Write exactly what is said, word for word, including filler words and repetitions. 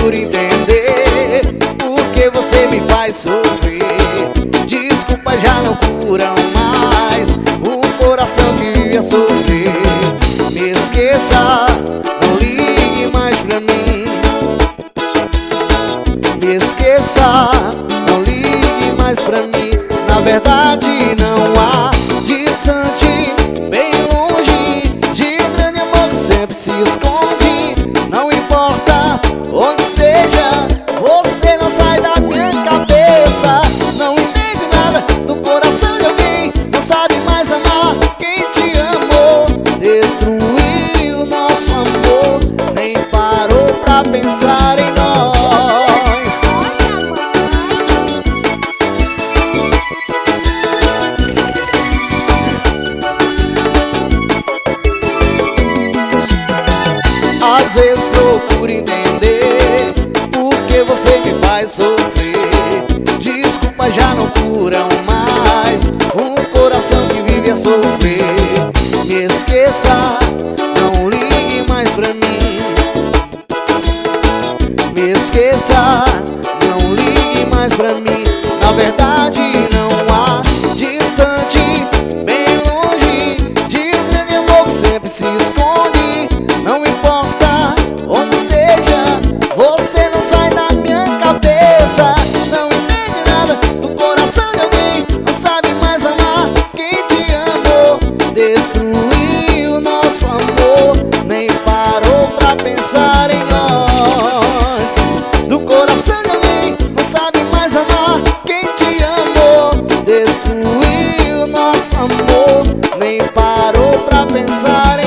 procuro entender por que você me faz sofrer. Desculpas já não curam mais o coração que vive a sofrer. Me esqueça, não ligue mais pra mim. Me esqueça, não ligue mais pra mim. Na verdade não há distante, bem longe, de grande amor que sempre se esconde. Não importa onde seja, você não sai da minha cabeça. Não entende nada do coração de alguém, não sabe mais amar quem te amou. Destruiu nosso amor, nem parou pra pensar em nós. Às vezes procuro entender por que você me faz sofrer. Desculpas já não curam mais um coração que vive a sofrer. Me esqueça, não ligue mais pra mim. Me esqueça, não ligue mais pra mim. Na verdade não há distante, bem longe, de um grande amor que sempre se esconde. Não importa onde esteja, você não sai da minha cabeça. Não entende nada do coração de alguém, não sabe mais amar quem te amou. Destruiu nosso amor, nem parou pra pensar em nós. Do coração de alguém, não sabe mais amar quem te amou. Destruiu nosso amor, nem parou pra pensar em nós.